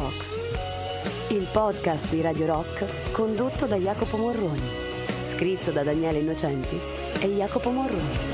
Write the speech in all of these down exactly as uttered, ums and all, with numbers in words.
Rocks, il podcast di Radio Rock condotto da Jacopo Morroni, scritto da Daniele Innocenti e Jacopo Morroni.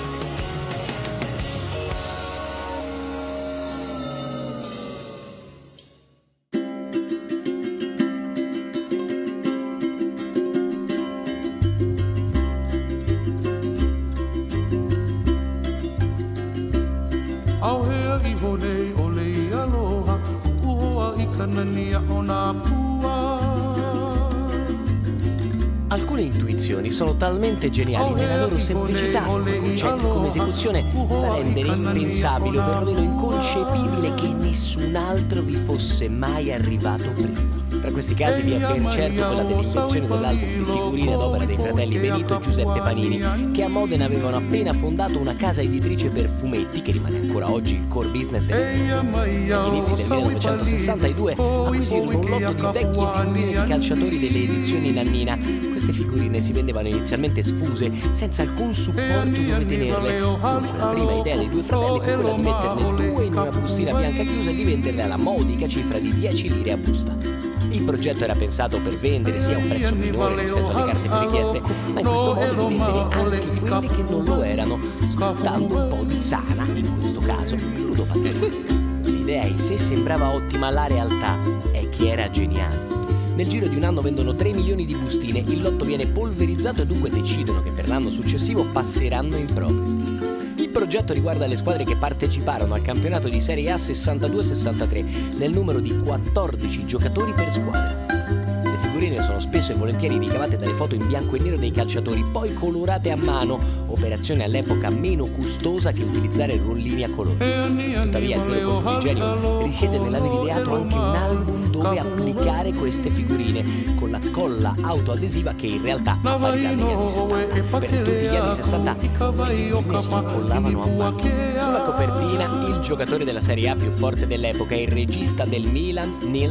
Alcune intuizioni sono talmente geniali nella loro semplicità, come concetti, come esecuzione, da rendere impensabile o perlomeno inconcepibile che nessun altro vi fosse mai arrivato prima. Tra questi casi vi è per certo quella dell'invenzione dell'album di figurine ad opera dei fratelli Benito e Giuseppe Panini, che a Modena avevano appena fondato una casa editrice per fumetti che rimane ancora oggi il core business dell'azienda. Agli inizi del millenovecentosessantadue acquisirono un lotto di vecchie figurine di calciatori delle edizioni Nannina. Queste figurine si vendevano inizialmente sfuse, senza alcun supporto dove tenerle. Dunque, la prima idea dei due fratelli fu quella di metterne due in una bustina bianca chiusa e di venderle alla modica cifra di dieci lire a busta. Il progetto era pensato per vendere sia a un prezzo minore rispetto alle carte più richieste, ma in questo modo di vendere anche quelle che non lo erano, sfruttando un po' di sana, in questo caso, ludopatia. L'idea in sé sembrava ottima, la realtà è che era geniale. Nel giro di un anno vendono tre milioni di bustine, il lotto viene polverizzato e dunque decidono che per l'anno successivo passeranno in proprio. Il progetto riguarda le squadre che parteciparono al campionato di Serie A sessantadue sessantatré nel numero di quattordici giocatori per squadra. Le figurine sono spesso e volentieri ricavate dalle foto in bianco e nero dei calciatori, poi colorate a mano, operazione all'epoca meno costosa che utilizzare rollini a colore. Tuttavia il vero colpo di genio risiede nell'aver ideato anche un album dove applicare queste figurine, con la colla autoadesiva che in realtà apparirà negli anni settanta. Per tutti gli anni sessanta le figurine si incollavano a mano. Sulla copertina il giocatore della Serie A più forte dell'epoca, il regista del Milan, Nils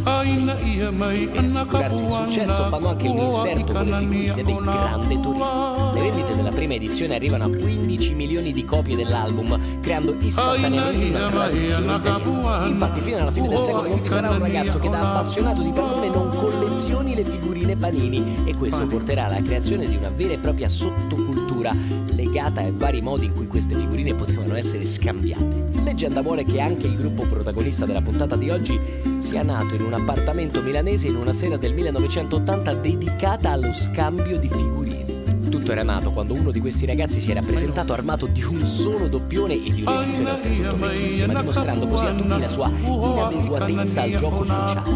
Peter. Per assicurarsi il successo fanno anche un inserto con le figurine del grande Torino. Le vendite della prima edizione arrivano a quindici milioni di copie dell'album, creando istantaneamente una tradizione italiana. Infatti fino alla fine del secolo non vi sarà un ragazzo che da appassionato di pallone non collezioni le figurine Panini, e questo porterà alla creazione di una vera e propria sottocultura legata ai vari modi in cui queste figurine potevano essere scambiate. Leggenda vuole che anche il gruppo protagonista della puntata di oggi sia nato in un appartamento milanese in una sera del millenovecentottanta dedicata allo scambio di figurine. Tutto era nato quando uno di questi ragazzi si era presentato armato di un solo doppione e di un'edizione oltretutto vecchissima, dimostrando così a tutti la sua inadeguatezza al gioco sociale.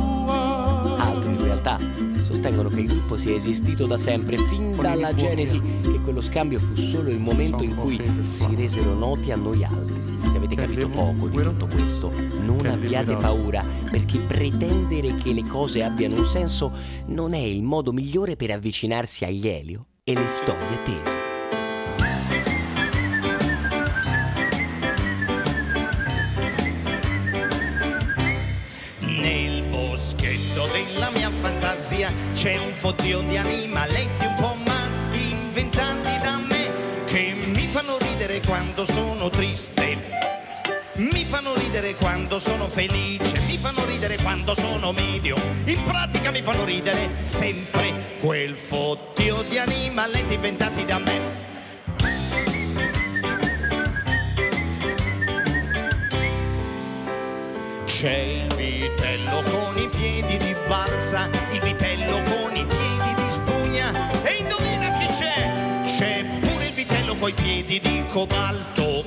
Altri in realtà sostengono che il gruppo sia esistito da sempre, fin dalla genesi, che quello scambio fu solo il momento in cui si resero noti a noi altri. Se avete capito poco di tutto questo, non abbiate paura, perché pretendere che le cose abbiano un senso non è il modo migliore per avvicinarsi agli Elio e le storie tese. Nel boschetto della mia fantasia c'è un fottio di animaletti un po' matti inventati da me, che mi fanno ridere quando sono triste, mi fanno ridere quando sono felice, mi fanno ridere quando sono medio, in pratica mi fanno ridere sempre quel fottio di animaletti inventati da me. C'è il vitello con i piedi di balsa, il vitello con i piedi di spugna, e indovina chi c'è? C'è pure il vitello coi piedi di cobalto.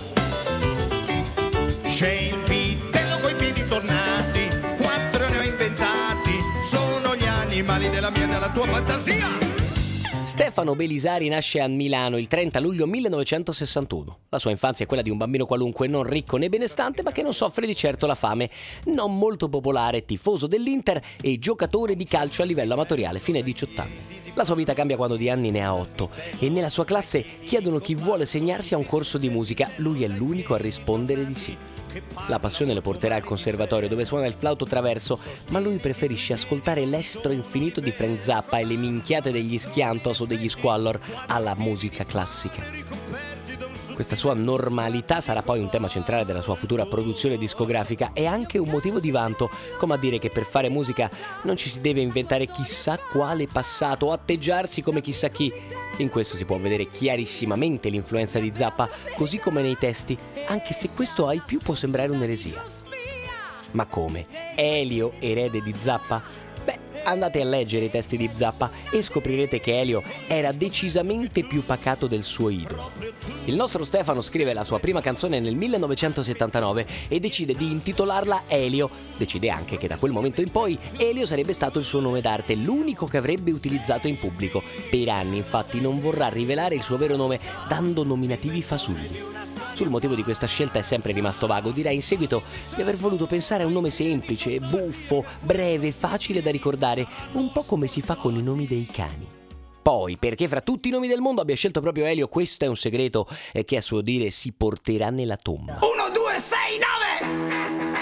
C'è il vitello coi piedi tornati, quattro ne ho inventati, sono gli animali della mia e della tua fantasia. Stefano Belisari nasce a Milano il trenta luglio millenovecentosessantuno. La sua infanzia è quella di un bambino qualunque, non ricco né benestante, ma che non soffre di certo la fame. Non molto popolare, tifoso dell'Inter e giocatore di calcio a livello amatoriale fino ai diciotto anni. La sua vita cambia quando di anni ne ha otto e nella sua classe chiedono chi vuole segnarsi a un corso di musica. Lui è l'unico a rispondere di sì. La passione lo porterà al conservatorio, dove suona il flauto traverso, ma lui preferisce ascoltare l'estro infinito di Frank Zappa e le minchiate degli Schiantos o degli Squallor alla musica classica. Questa sua normalità sarà poi un tema centrale della sua futura produzione discografica e anche un motivo di vanto, come a dire che per fare musica non ci si deve inventare chissà quale passato o atteggiarsi come chissà chi. In questo si può vedere chiarissimamente l'influenza di Zappa, così come nei testi, anche se questo ai più può sembrare un'eresia. Ma come? Elio, erede di Zappa? Beh, andate a leggere i testi di Zappa e scoprirete che Elio era decisamente più pacato del suo idolo. Il nostro Stefano scrive la sua prima canzone nel millenovecentosettantanove e decide di intitolarla Elio. Decide anche che da quel momento in poi Elio sarebbe stato il suo nome d'arte, l'unico che avrebbe utilizzato in pubblico. Per anni, infatti, non vorrà rivelare il suo vero nome dando nominativi fasulli. Sul motivo di questa scelta è sempre rimasto vago. Direi in seguito di aver voluto pensare a un nome semplice, buffo, breve, facile da ricordare, un po' come si fa con i nomi dei cani. Poi, perché fra tutti i nomi del mondo abbia scelto proprio Elio, questo è un segreto che a suo dire si porterà nella tomba. Uno, due, sei, nove!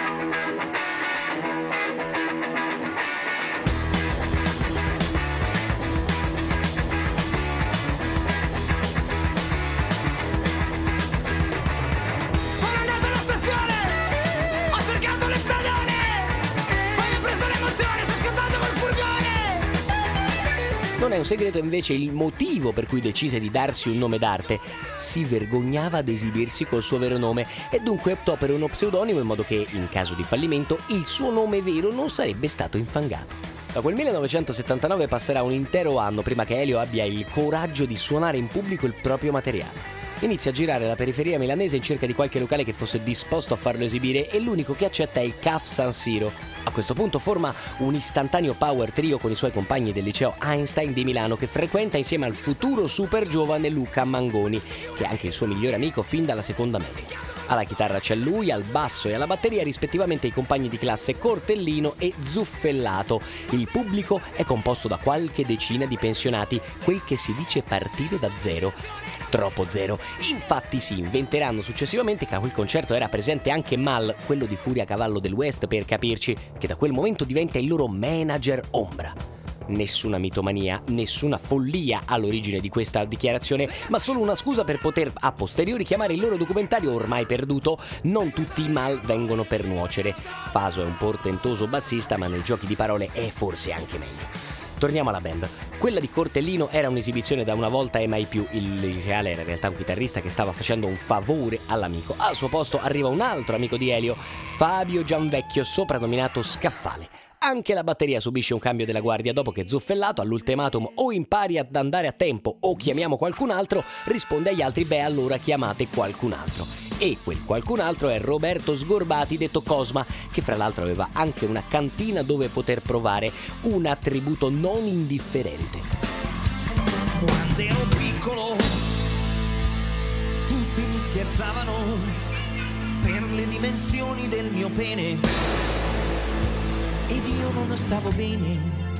Non è un segreto invece il motivo per cui decise di darsi un nome d'arte. Si vergognava ad esibirsi col suo vero nome e dunque optò per uno pseudonimo in modo che, in caso di fallimento, il suo nome vero non sarebbe stato infangato. Da quel millenovecentosettantanove passerà un intero anno prima che Elio abbia il coraggio di suonare in pubblico il proprio materiale. Inizia a girare la periferia milanese in cerca di qualche locale che fosse disposto a farlo esibire e l'unico che accetta è il C A F San Siro. A questo punto forma un istantaneo power trio con i suoi compagni del liceo Einstein di Milano che frequenta insieme al futuro super giovane Luca Mangoni, che è anche il suo migliore amico fin dalla seconda media. Alla chitarra c'è lui, al basso e alla batteria rispettivamente i compagni di classe Cortellino e Zuffellato. Il pubblico è composto da qualche decina di pensionati, quel che si dice partire da zero. Troppo zero. Infatti si inventeranno successivamente che a quel concerto era presente anche Mal, quello di Furia Cavallo del West per capirci, che da quel momento diventa il loro manager ombra. Nessuna mitomania, nessuna follia all'origine di questa dichiarazione, ma solo una scusa per poter a posteriori chiamare il loro documentario ormai perduto Non tutti i mal vengono per nuocere. Faso è un portentoso bassista, ma nei giochi di parole è forse anche meglio. Torniamo alla band. Quella di Cortellino era un'esibizione da una volta e mai più. Il liceale era in realtà un chitarrista che stava facendo un favore all'amico. Al suo posto arriva un altro amico di Elio, Fabio Gianvecchio, soprannominato Scaffale. Anche la batteria subisce un cambio della guardia dopo che Zuffellato all'ultimatum o impari ad andare a tempo o chiamiamo qualcun altro risponde agli altri beh allora chiamate qualcun altro. E quel qualcun altro è Roberto Sgorbati detto Cosma, che fra l'altro aveva anche una cantina dove poter provare un attributo non indifferente. Quando ero piccolo tutti mi scherzavano per le dimensioni del mio pene ed io non stavo bene,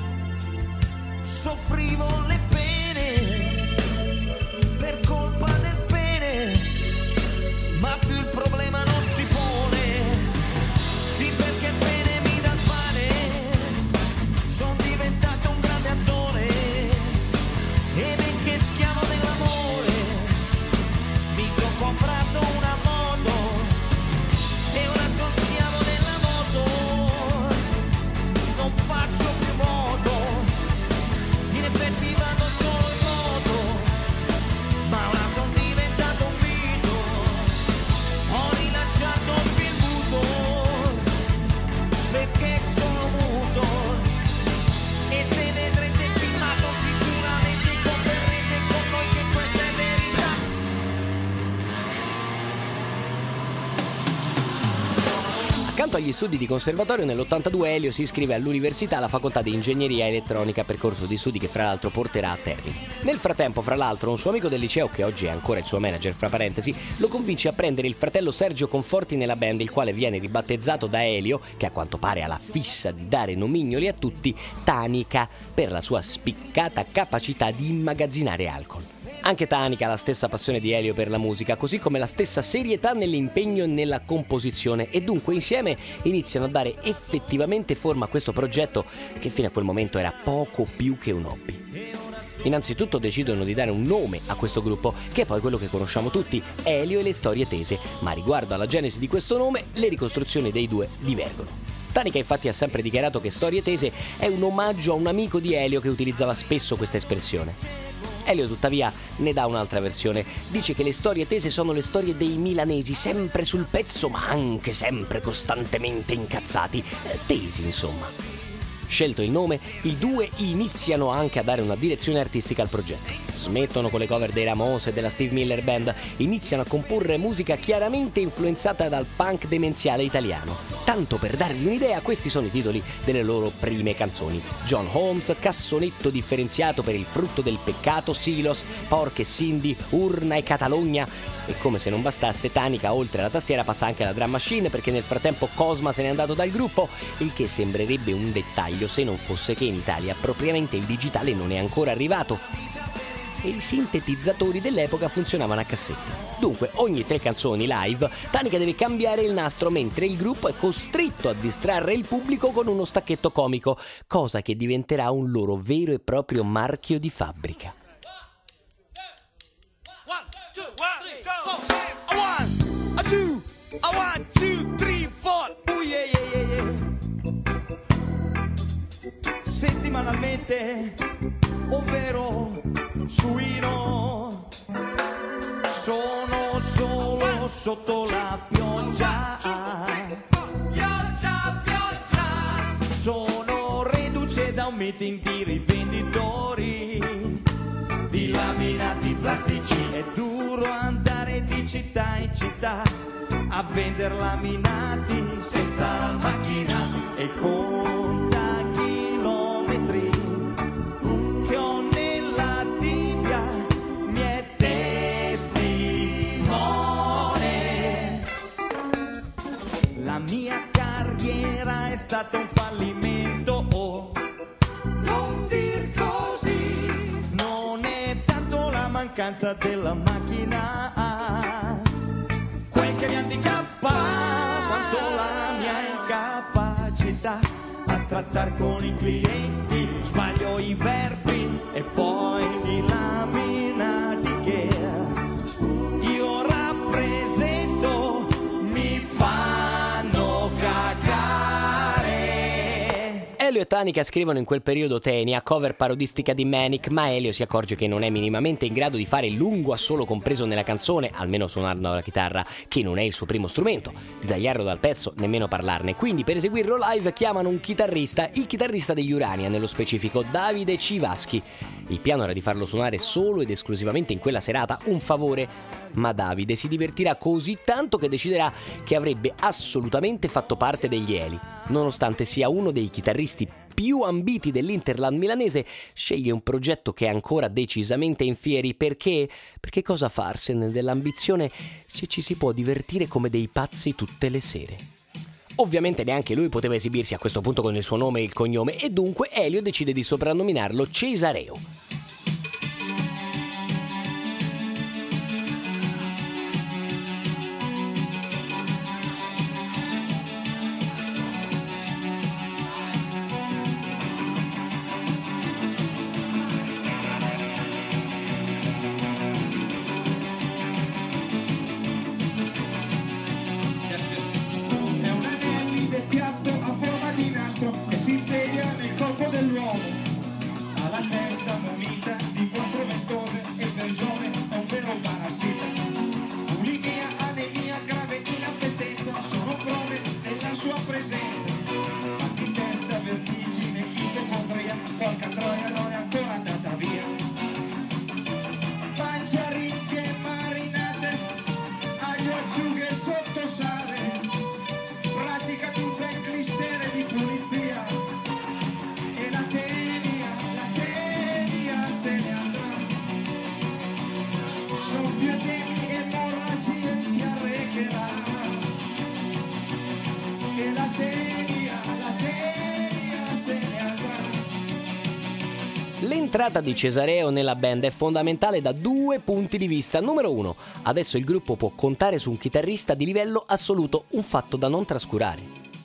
soffrivo le pene per colpa del pene, ma più il problema non si pone, sì perché il pene mi dà il pane, sono diventato un grande attore e benché schiavo dell'amore, mi sono comprato una moto e ora sono schiavo della moto, non faccio più moto, in effetti vado solo in moto, ma ora sono diventato un mito, ho rilanciato il muto, perché sono muto, e se vedrete il filmato sicuramente converrete con noi che questa è verità. Accanto agli studi di conservatorio, nell'ottantadue Elio si iscrive all'università alla facoltà di ingegneria elettronica, percorso di studi che fra l'altro porterà a termine. Nel frattempo, fra l'altro, un suo amico del liceo, che oggi è ancora il suo manager fra parentesi, lo convince a prendere il fratello Sergio Conforti nella band, il quale viene ribattezzato da Elio, che a quanto pare ha la fissa di dare nomignoli a tutti, Tanica, per la sua spiccata capacità di immagazzinare alcol. Anche Tanica ha la stessa passione di Elio per la musica, così come la stessa serietà nell'impegno e nella composizione, e dunque insieme iniziano a dare effettivamente forma a questo progetto che fino a quel momento era poco più che un hobby. Innanzitutto decidono di dare un nome a questo gruppo, che è poi quello che conosciamo tutti, Elio e le storie tese, ma riguardo alla genesi di questo nome, le ricostruzioni dei due divergono. Tanica infatti ha sempre dichiarato che storie tese è un omaggio a un amico di Elio che utilizzava spesso questa espressione. Elio tuttavia ne dà un'altra versione, dice che le storie tese sono le storie dei milanesi, sempre sul pezzo ma anche sempre costantemente incazzati, eh, tesi insomma. Scelto il nome, i due iniziano anche a dare una direzione artistica al progetto. Smettono con le cover dei Ramones e della Steve Miller Band, iniziano a comporre musica chiaramente influenzata dal punk demenziale italiano. Tanto per darvi un'idea, questi sono i titoli delle loro prime canzoni: John Holmes, Cassonetto differenziato per il frutto del peccato, Silos, Porc e Cindy, Urna e Catalogna. E come se non bastasse, Tanica oltre alla tastiera passa anche la drum machine, perché nel frattempo Cosma se n'è andato dal gruppo, il che sembrerebbe un dettaglio se non fosse che in Italia propriamente il digitale non è ancora arrivato e i sintetizzatori dell'epoca funzionavano a cassette. Dunque ogni tre canzoni live Tanica deve cambiare il nastro, mentre il gruppo è costretto a distrarre il pubblico con uno stacchetto comico, cosa che diventerà un loro vero e proprio marchio di fabbrica. One, a two, a one, two, three, four. Oh yeah, yeah, yeah, yeah. Settimanalmente, ovvero suino, sono solo sotto la pioggia. Pioggia, pioggia. Sono reduce da un meeting di rivenditori di laminati plastici. È duro andare di città in città a vender laminati senza la macchina, e conta chilometri che ho nella tibia, mi è testimone. La mia carriera è stata un fallimento, oh, non dir così. Non è tanto la mancanza della macchina quel che mi handicappa, quanto la mia incapacità a trattare con i clienti. Sbaglio i verbi e poi li laminati che io rappresento mi fanno cagare. Elio e Tanica scrivono in quel periodo Tenia, cover parodistica di Manic, ma Elio si accorge che non è minimamente in grado di fare il lungo assolo compreso nella canzone, almeno suonando la chitarra, che non è il suo primo strumento, di tagliarlo dal pezzo, nemmeno parlarne. Quindi per eseguirlo live chiamano un chitarrista, il chitarrista degli Urania, nello specifico Davide Civaschi. Il piano era di farlo suonare solo ed esclusivamente in quella serata, un favore, ma Davide si divertirà così tanto che deciderà che avrebbe assolutamente fatto parte degli Eli. Nonostante sia uno dei chitarristi più ambiti dell'Interland milanese, sceglie un progetto che è ancora decisamente in fieri. Perché? Perché cosa farsene dell'ambizione se ci si può divertire come dei pazzi tutte le sere? Ovviamente neanche lui poteva esibirsi a questo punto con il suo nome e il cognome, e dunque Elio decide di soprannominarlo Cesareo. E si sedia nel corpo dell'uomo, alla testa munita di quattro ventose e il vergione è un vero parassita. Bulimia, anemia, grave inappetenza sono prove della sua presenza. Mal di testa, vertigine, ipocondria, porca troia non è ancora andata via. Pancia ricche marinate, aglio, acciughe sotto sale, pratica di un bel clistere di pulizia. L'entrata di Cesareo nella band è fondamentale da due punti di vista. Numero uno, adesso il gruppo può contare su un chitarrista di livello assoluto, un fatto da non trascurare.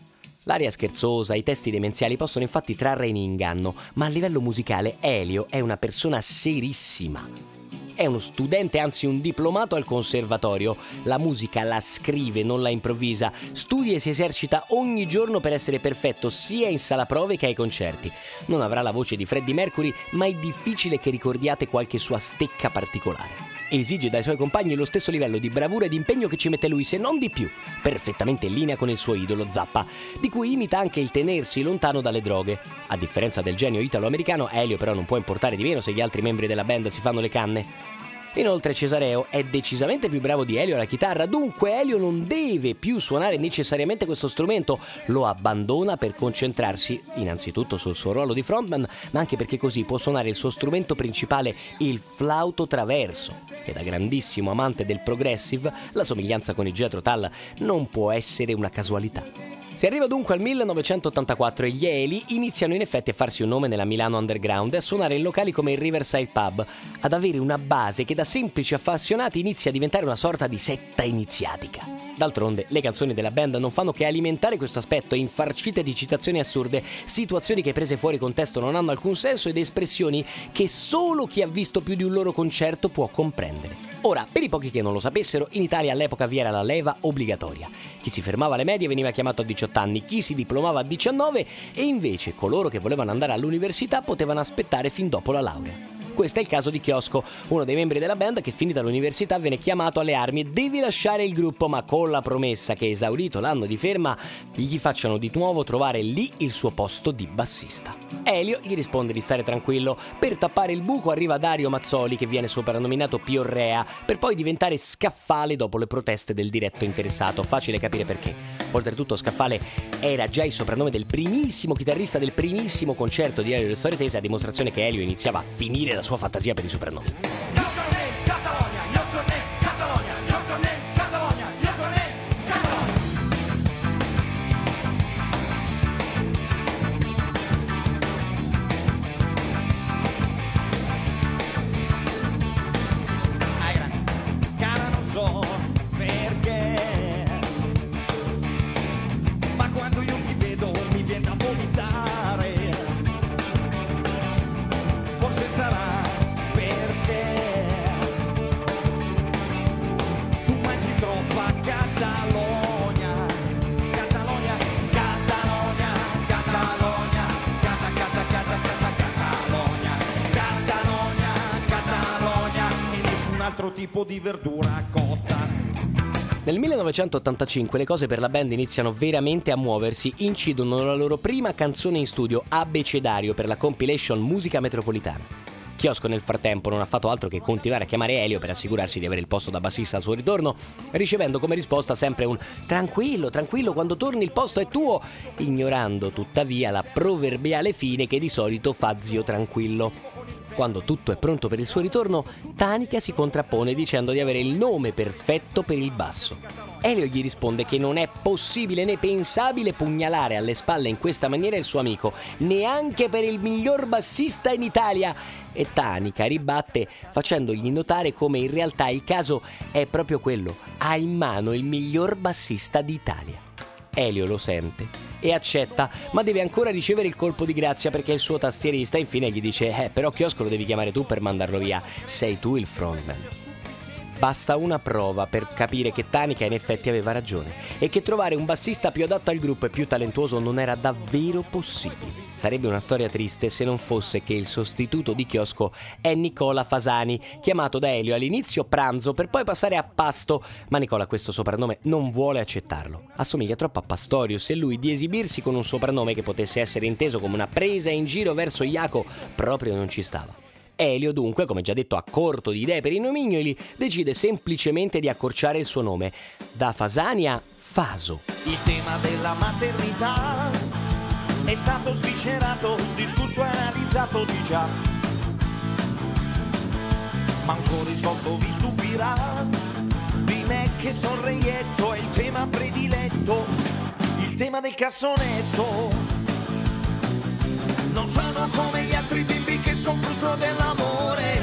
L'aria scherzosa, i testi demenziali possono infatti trarre in inganno, ma a livello musicale Elio è una persona serissima. È uno studente, anzi un diplomato al conservatorio. La musica la scrive, non la improvvisa. Studia e si esercita ogni giorno per essere perfetto sia in sala prove che ai concerti. Non avrà la voce di Freddie Mercury, ma è difficile che ricordiate qualche sua stecca particolare. Esige dai suoi compagni lo stesso livello di bravura e di impegno che ci mette lui, se non di più, perfettamente in linea con il suo idolo Zappa, di cui imita anche il tenersi lontano dalle droghe. A differenza del genio italo-americano, Elio però non può importare di meno se gli altri membri della band si fanno le canne. Inoltre Cesareo è decisamente più bravo di Elio alla chitarra, dunque Elio non deve più suonare necessariamente questo strumento, lo abbandona per concentrarsi innanzitutto sul suo ruolo di frontman, ma anche perché così può suonare il suo strumento principale, il flauto traverso. E da grandissimo amante del progressive, la somiglianza con i Jethro Tull non può essere una casualità. Si arriva dunque al millenovecentottantaquattro e gli Eli iniziano in effetti a farsi un nome nella Milano underground e a suonare in locali come il Riverside Pub, ad avere una base che da semplici appassionati inizia a diventare una sorta di setta iniziatica. D'altronde, le canzoni della band non fanno che alimentare questo aspetto, infarcite di citazioni assurde, situazioni che prese fuori contesto non hanno alcun senso ed espressioni che solo chi ha visto più di un loro concerto può comprendere. Ora, per i pochi che non lo sapessero, in Italia all'epoca vi era la leva obbligatoria. Chi si fermava alle medie veniva chiamato a diciotto anni, chi si diplomava a diciannove e invece coloro che volevano andare all'università potevano aspettare fin dopo la laurea. Questo è il caso di Chiosco, uno dei membri della band che finita l'università venne chiamato alle armi e deve lasciare il gruppo, ma con la promessa che esaurito l'anno di ferma gli facciano di nuovo trovare lì il suo posto di bassista. Elio gli risponde di stare tranquillo. Per tappare il buco arriva Dario Mazzoli, che viene soprannominato Piorrea, per poi diventare Scaffale dopo le proteste del diretto interessato. Facile capire perché. Oltretutto Scaffale era già il soprannome del primissimo chitarrista del primissimo concerto di Elio e le Storie Tese, a dimostrazione che Elio iniziava a finire la sua fantasia per i soprannomi. Tipo di verdura cotta. Nel millenovecentottantacinque le cose per la band iniziano veramente a muoversi, incidono la loro prima canzone in studio, Abecedario, per la compilation Musica Metropolitana. Chiosco nel frattempo non ha fatto altro che continuare a chiamare Elio per assicurarsi di avere il posto da bassista al suo ritorno, ricevendo come risposta sempre un tranquillo, tranquillo, quando torni il posto è tuo, ignorando tuttavia la proverbiale fine che di solito fa zio tranquillo. Quando tutto è pronto per il suo ritorno, Tanica si contrappone dicendo di avere il nome perfetto per il basso. Elio gli risponde che non è possibile né pensabile pugnalare alle spalle in questa maniera il suo amico, neanche per il miglior bassista in Italia. E Tanica ribatte facendogli notare come in realtà il caso è proprio quello: ha in mano il miglior bassista d'Italia. Elio lo sente e accetta, ma deve ancora ricevere il colpo di grazia perché il suo tastierista infine gli dice eh però Chiosco lo devi chiamare tu per mandarlo via, sei tu il frontman. Basta una prova per capire che Tanica in effetti aveva ragione e che trovare un bassista più adatto al gruppo e più talentuoso non era davvero possibile. Sarebbe una storia triste se non fosse che il sostituto di Chiosco è Nicola Fasani, chiamato da Elio all'inizio Pranzo per poi passare a Pasto, ma Nicola questo soprannome non vuole accettarlo. Assomiglia troppo a Pastorius e lui di esibirsi con un soprannome che potesse essere inteso come una presa in giro verso Jaco proprio non ci stava. Elio dunque, come già detto a corto di idee per i nomignoli, decide semplicemente di accorciare il suo nome da Fasani a Faso. Il tema della maternità è stato sviscerato, discusso e analizzato di già, ma un suo risvolto vi stupirà. Di me che son reietto è il tema prediletto, il tema del cassonetto. Non sono come gli altri bimbi che sono frutto dell'amore.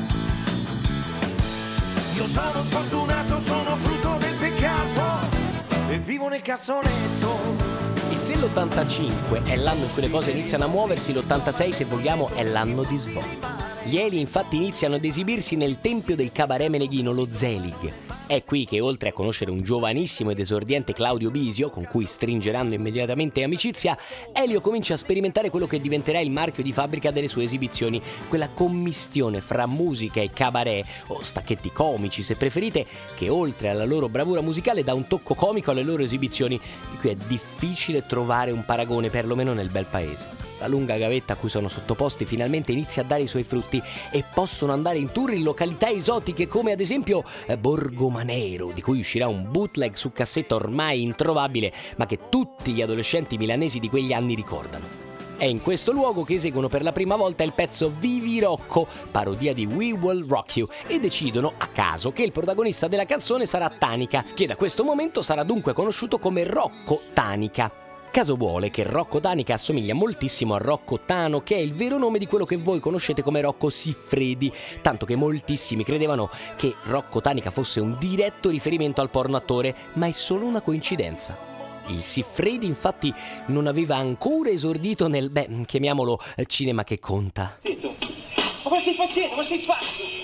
Io sono sfortunato, sono frutto del peccato e vivo nel cassonetto. E se lo l'ottantacinque è l'anno in cui le cose iniziano a muoversi, l'ottantasei, se vogliamo, è l'anno di svolta. Gli Eli infatti iniziano ad esibirsi nel tempio del cabaret meneghino, lo Zelig. È qui che, oltre a conoscere un giovanissimo ed esordiente Claudio Bisio, con cui stringeranno immediatamente amicizia, Elio comincia a sperimentare quello che diventerà il marchio di fabbrica delle sue esibizioni, quella commistione fra musica e cabaret, o stacchetti comici se preferite, che oltre alla loro bravura musicale dà un tocco comico alle loro esibizioni, di cui è difficile trovare un paragone, perlomeno nel bel paese. La lunga gavetta a cui sono sottoposti finalmente inizia a dare i suoi frutti e possono andare in tour in località esotiche come ad esempio Borgomanero, di cui uscirà un bootleg su cassetta ormai introvabile, ma che tutti gli adolescenti milanesi di quegli anni ricordano. È in questo luogo che eseguono per la prima volta il pezzo Vivi Rocco, parodia di We Will Rock You, e decidono a caso che il protagonista della canzone sarà Tanica, che da questo momento sarà dunque conosciuto come Rocco Tanica. Caso vuole che Rocco Tanica assomiglia moltissimo a Rocco Tano, che è il vero nome di quello che voi conoscete come Rocco Siffredi, tanto che moltissimi credevano che Rocco Tanica fosse un diretto riferimento al porno attore, ma è solo una coincidenza. Il Siffredi infatti non aveva ancora esordito nel, beh, chiamiamolo cinema che conta. Zitto, ma cosa stai facendo? Ma sei pazzo?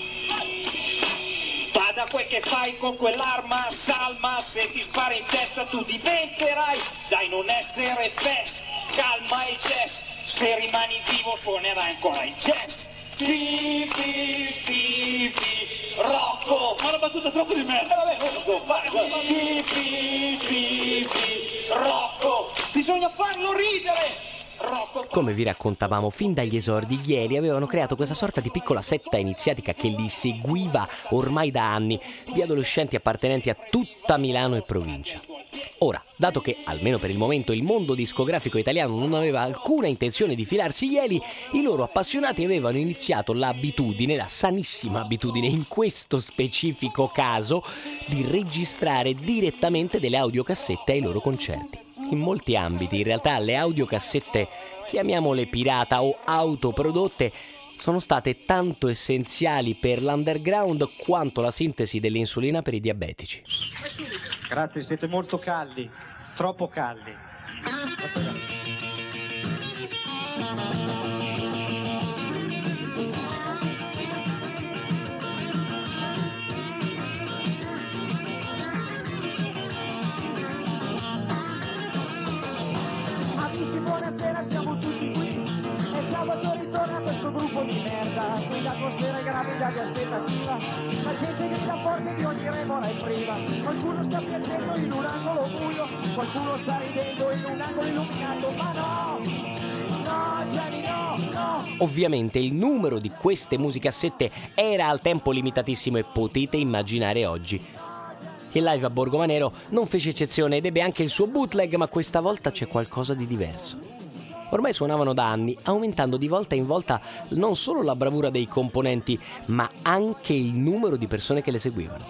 Bada quel che fai con quell'arma, Salma, se ti spara in testa tu diventerai, dai non essere fes, calma e jazz, se rimani vivo suonerai ancora il jazz. Vivi, vivi, Rocco. Ma la battuta troppo di merda. Vabbè, cosa devo fare? Vivi, vivi, Rocco. Bisogna farlo ridere. Come vi raccontavamo, fin dagli esordi gli Eli avevano creato questa sorta di piccola setta iniziatica che li seguiva ormai da anni, di adolescenti appartenenti a tutta Milano e provincia. Ora, dato che, almeno per il momento, il mondo discografico italiano non aveva alcuna intenzione di filarsi gli Eli, i loro appassionati avevano iniziato l'abitudine, la sanissima abitudine in questo specifico caso, di registrare direttamente delle audiocassette ai loro concerti. In molti ambiti, in realtà, le audiocassette, chiamiamole pirata o autoprodotte, sono state tanto essenziali per l'underground quanto la sintesi dell'insulina per i diabetici. Grazie, siete molto caldi, troppo caldi. Amici, buonasera, siamo tutti qui. E sabato ritorna questo gruppo di merda. Qui l'atmosfera è gravità di aspettativa. La gente grida forte di ogni remora è priva. Qualcuno sta piangendo in un angolo buio, qualcuno sta ridendo in un angolo illuminato. Ma no! No, Gianni, no, no! Ovviamente il numero di queste musicassette era al tempo limitatissimo e potete immaginare oggi. Il live a Borgomanero non fece eccezione ed ebbe anche il suo bootleg, ma questa volta c'è qualcosa di diverso. Ormai suonavano da anni, aumentando di volta in volta non solo la bravura dei componenti, ma anche il numero di persone che le seguivano.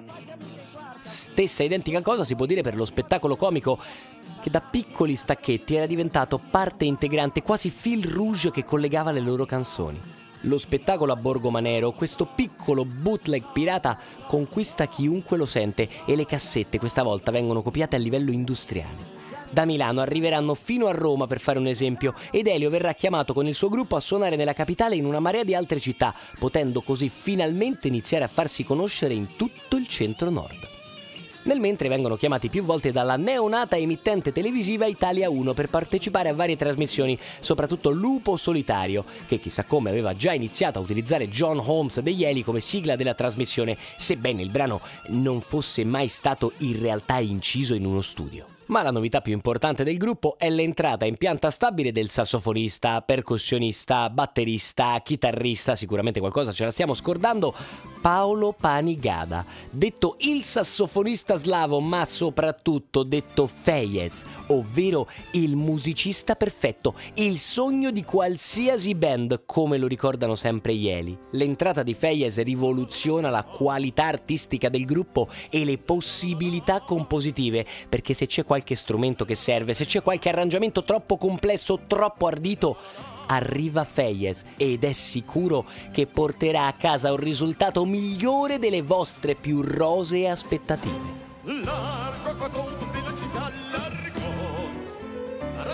Stessa identica cosa si può dire per lo spettacolo comico, che da piccoli stacchetti era diventato parte integrante, quasi fil rouge che collegava le loro canzoni. Lo spettacolo a Borgomanero, questo piccolo bootleg pirata, conquista chiunque lo sente e le cassette questa volta vengono copiate a livello industriale. Da Milano arriveranno fino a Roma, per fare un esempio, ed Elio verrà chiamato con il suo gruppo a suonare nella capitale in una marea di altre città, potendo così finalmente iniziare a farsi conoscere in tutto il centro-nord. Nel mentre vengono chiamati più volte dalla neonata emittente televisiva Italia uno per partecipare a varie trasmissioni, soprattutto Lupo Solitario, che chissà come aveva già iniziato a utilizzare John Holmes degli Eli come sigla della trasmissione, sebbene il brano non fosse mai stato in realtà inciso in uno studio. Ma la novità più importante del gruppo è l'entrata in pianta stabile del sassofonista, percussionista, batterista, chitarrista, sicuramente qualcosa ce la stiamo scordando, Paolo Panigada, detto il sassofonista slavo, ma soprattutto detto Fejes, ovvero il musicista perfetto, il sogno di qualsiasi band, come lo ricordano sempre gli Eli. L'entrata di Fejes rivoluziona la qualità artistica del gruppo e le possibilità compositive, perché se c'è qualche strumento che serve, se c'è qualche arrangiamento troppo complesso, troppo ardito, arriva Fejes ed è sicuro che porterà a casa un risultato migliore delle vostre più rosee aspettative. Largo qua tutto della città, largo,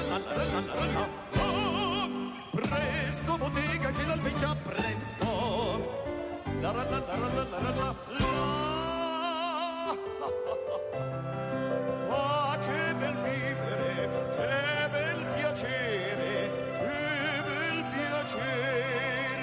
Presto bottega che l'albeggia presto. La la la la la la la la. Ah, che bel vivere, che bel piacere, che bel piacere.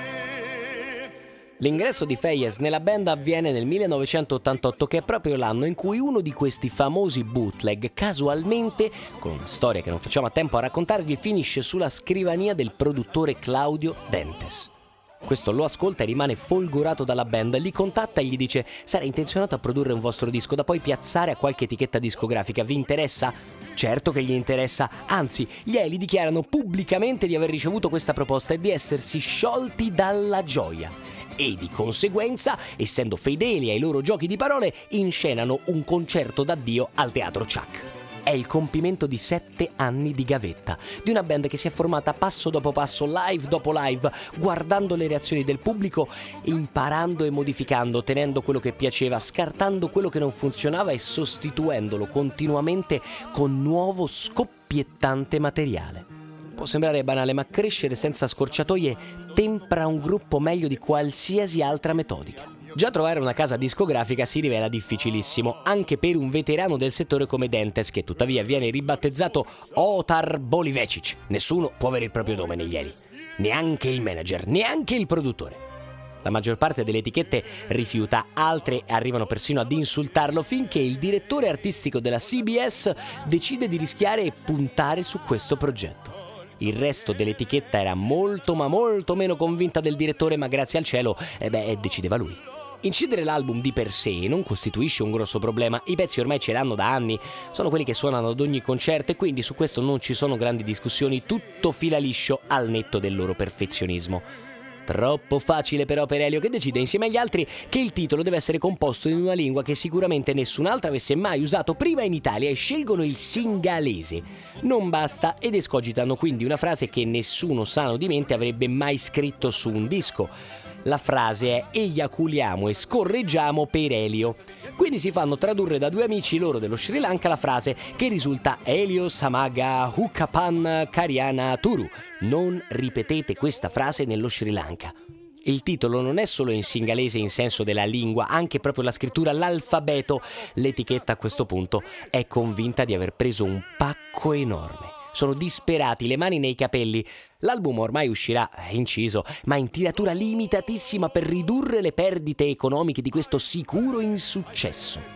L'ingresso di Feyes nella band avviene nel millenovecentottantotto, che è proprio l'anno in cui uno di questi famosi bootleg, casualmente, con una storia che non facciamo a tempo a raccontarvi, finisce sulla scrivania del produttore Claudio Dentes. Questo lo ascolta e rimane folgorato dalla band, li contatta e gli dice: sarei intenzionato a produrre un vostro disco da poi piazzare a qualche etichetta discografica, vi interessa? Certo che gli interessa, anzi gli Eli dichiarano pubblicamente di aver ricevuto questa proposta e di essersi sciolti dalla gioia. E di conseguenza, essendo fedeli ai loro giochi di parole, inscenano un concerto d'addio al Teatro Ciak. È il compimento di sette anni di gavetta, di una band che si è formata passo dopo passo, live dopo live, guardando le reazioni del pubblico, imparando e modificando, tenendo quello che piaceva, scartando quello che non funzionava e sostituendolo continuamente con nuovo scoppiettante materiale. Può sembrare banale, ma crescere senza scorciatoie tempra un gruppo meglio di qualsiasi altra metodica. Già trovare una casa discografica si rivela difficilissimo, anche per un veterano del settore come Dentes, che tuttavia viene ribattezzato Otar Bolivecic. Nessuno può avere il proprio nome negli Eli, neanche il manager, neanche il produttore. La maggior parte delle etichette rifiuta, altre arrivano persino ad insultarlo, finché il direttore artistico della C B S decide di rischiare e puntare su questo progetto. Il resto dell'etichetta era molto ma molto meno convinta del direttore, ma grazie al cielo, eh beh, decideva lui. Incidere l'album di per sé non costituisce un grosso problema, i pezzi ormai ce l'hanno da anni, sono quelli che suonano ad ogni concerto e quindi su questo non ci sono grandi discussioni, tutto fila liscio al netto del loro perfezionismo. Troppo facile però per Elio, che decide insieme agli altri che il titolo deve essere composto in una lingua che sicuramente nessun'altra avesse mai usato prima in Italia e scelgono il singalese. Non basta ed escogitano quindi una frase che nessuno sano di mente avrebbe mai scritto su un disco. La frase è eiaculiamo e scorreggiamo per Elio. Quindi si fanno tradurre da due amici loro dello Sri Lanka la frase, che risulta Elio Samaga Hukapan Karyana Turu. Non ripetete questa frase nello Sri Lanka. Il titolo non è solo in singalese in senso della lingua, anche proprio la scrittura, l'alfabeto. L'etichetta a questo punto è convinta di aver preso un pacco enorme. Sono disperati, le mani nei capelli. L'album ormai uscirà, è inciso, ma in tiratura limitatissima per ridurre le perdite economiche di questo sicuro insuccesso.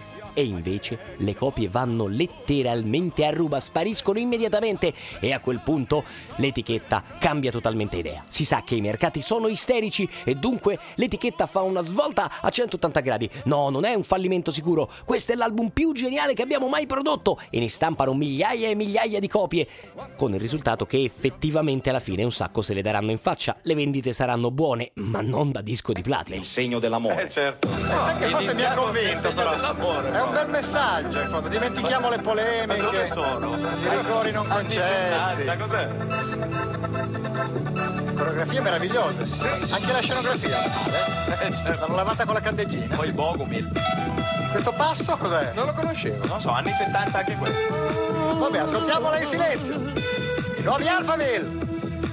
E invece le copie vanno letteralmente a ruba, spariscono immediatamente e a quel punto l'etichetta cambia totalmente idea. Si sa che i mercati sono isterici e dunque l'etichetta fa una svolta a centottanta gradi. No, non è un fallimento sicuro, questo è l'album più geniale che abbiamo mai prodotto, e ne stampano migliaia e migliaia di copie, con il risultato che effettivamente alla fine un sacco se le daranno in faccia. Le vendite saranno buone, ma non da disco di platino. Il segno dell'amore. Eh certo. Oh, che forse mi ha convinto però. Dell'amore. È un bel messaggio, in fondo. Dimentichiamo le polemiche. Ma dove sono? I rigori non concessi. Da cos'è? Coreografie meravigliose. Sì. Anche la scenografia. Eh? Eh, certo. L'hanno lavata con la candeggina. Poi il Bogomil. Questo passo cos'è? Non lo conoscevo. Non so, anni settanta anche questo. Vabbè, ascoltiamola in silenzio. I nuovi Alphaville.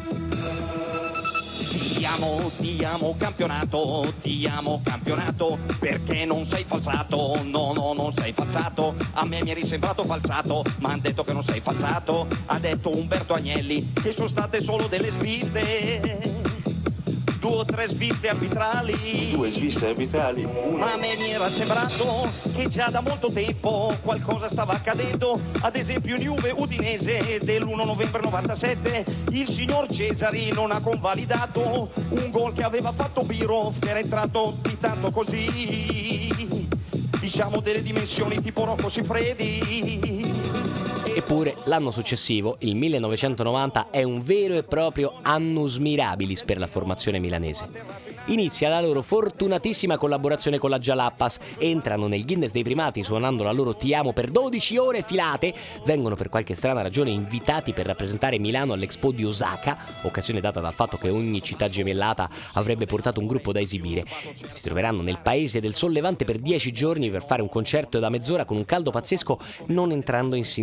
Ti amo, ti amo campionato, ti amo campionato, perché non sei falsato, no no non sei falsato, a me mi eri sembrato falsato, ma han detto che non sei falsato, ha detto Umberto Agnelli, e sono state solo delle sviste, due o tre sviste arbitrali, Due sviste arbitrali. ma a me mi era sembrato che già da molto tempo qualcosa stava accadendo, ad esempio in Juve Udinese dell'primo novembre novantasette il signor Cesari non ha convalidato un gol che aveva fatto Birov, che era entrato di tanto così, diciamo delle dimensioni tipo Rocco Siffredi. Eppure l'anno successivo, il millenovecentonovanta, è un vero e proprio annus mirabilis per la formazione milanese. Inizia la loro fortunatissima collaborazione con la Jalapas, entrano nel Guinness dei primati suonando la loro Ti amo per dodici ore filate, vengono per qualche strana ragione invitati per rappresentare Milano all'Expo di Osaka, occasione data dal fatto che ogni città gemellata avrebbe portato un gruppo da esibire. Si troveranno nel paese del Sol Levante per dieci giorni per fare un concerto da mezz'ora con un caldo pazzesco, non entrando in sintonia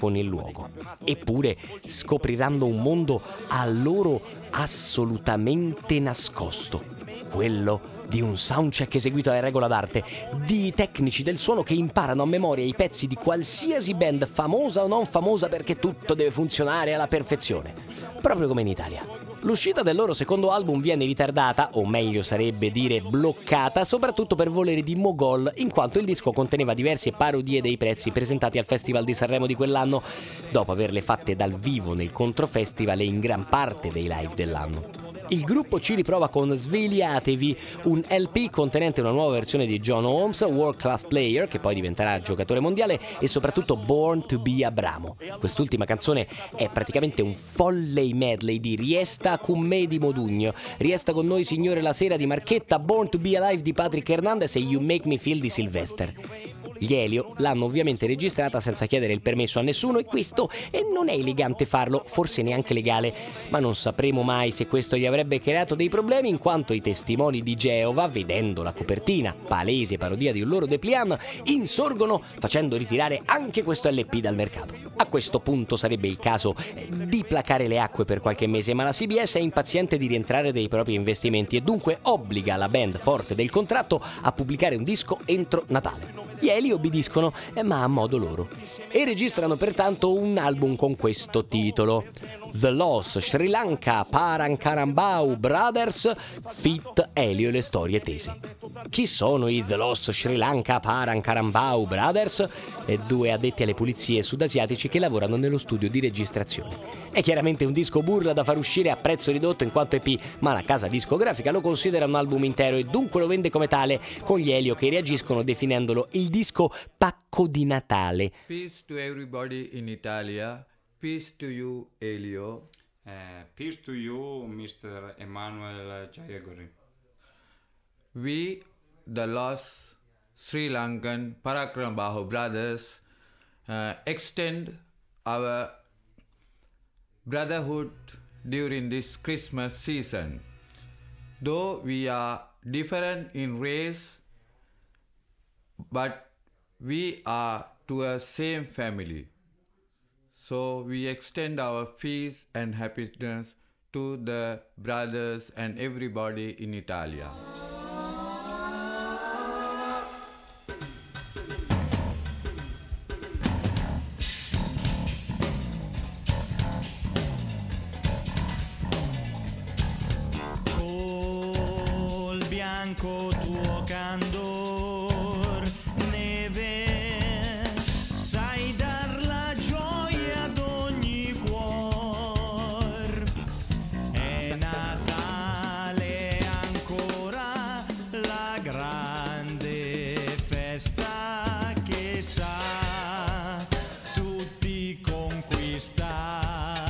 con il luogo. Eppure scopriranno un mondo a loro assolutamente nascosto, quello di un soundcheck eseguito a regola d'arte, di tecnici del suono che imparano a memoria i pezzi di qualsiasi band, famosa o non famosa, perché tutto deve funzionare alla perfezione, proprio come in Italia. L'uscita del loro secondo album viene ritardata, o meglio sarebbe dire bloccata, soprattutto per volere di Mogol, in quanto il disco conteneva diverse parodie dei pezzi presentati al Festival di Sanremo di quell'anno, dopo averle fatte dal vivo nel Controfestival e in gran parte dei live dell'anno. Il gruppo ci riprova con Svegliatevi, un L P contenente una nuova versione di John Holmes, World Class Player, che poi diventerà giocatore mondiale, e soprattutto Born to be Abramo. Quest'ultima canzone è praticamente un folle medley di Riesta con me di Modugno, Riesta con noi signore la sera di Marchetta, Born to be Alive di Patrick Hernandez e You Make Me Feel di Sylvester. Gli Elio l'hanno ovviamente registrata senza chiedere il permesso a nessuno, e questo e non è elegante farlo, forse neanche legale, ma non sapremo mai se questo gli avrebbe creato dei problemi, in quanto i testimoni di Geova, vedendo la copertina, palese parodia di un loro dépliant, insorgono facendo ritirare anche questo L P dal mercato. A questo punto sarebbe il caso di placare le acque per qualche mese, ma la C B S è impaziente di rientrare dei propri investimenti e dunque obbliga la band, forte del contratto, a pubblicare un disco entro Natale. Gli Eli obbediscono, ma a modo loro, e registrano pertanto un album con questo titolo: The Lost Sri Lanka Parankarambau Brothers feat. Elio e le storie tese. Chi sono i The Lost Sri Lanka Parankarambau Brothers? E due addetti alle pulizie sudasiatici che lavorano nello studio di registrazione. È chiaramente un disco burla da far uscire a prezzo ridotto in quanto E P, ma la casa discografica lo considera un album intero e dunque lo vende come tale, con gli Elio che reagiscono definendolo il disco pacco di Natale. Peace to everybody in Italia. Peace to you, Elio. Uh, peace to you, mister Emanuel Jayaguri. We, the lost Sri Lankan Parakrambahu brothers, uh, extend our brotherhood during this Christmas season. Though we are different in race, but we are to a same family. So we extend our peace and happiness to the brothers and everybody in Italia. Col bianco tuo candor, neve, sai dar la gioia ad ogni cuor. È Natale ancora, la grande festa che sa tutti conquistar.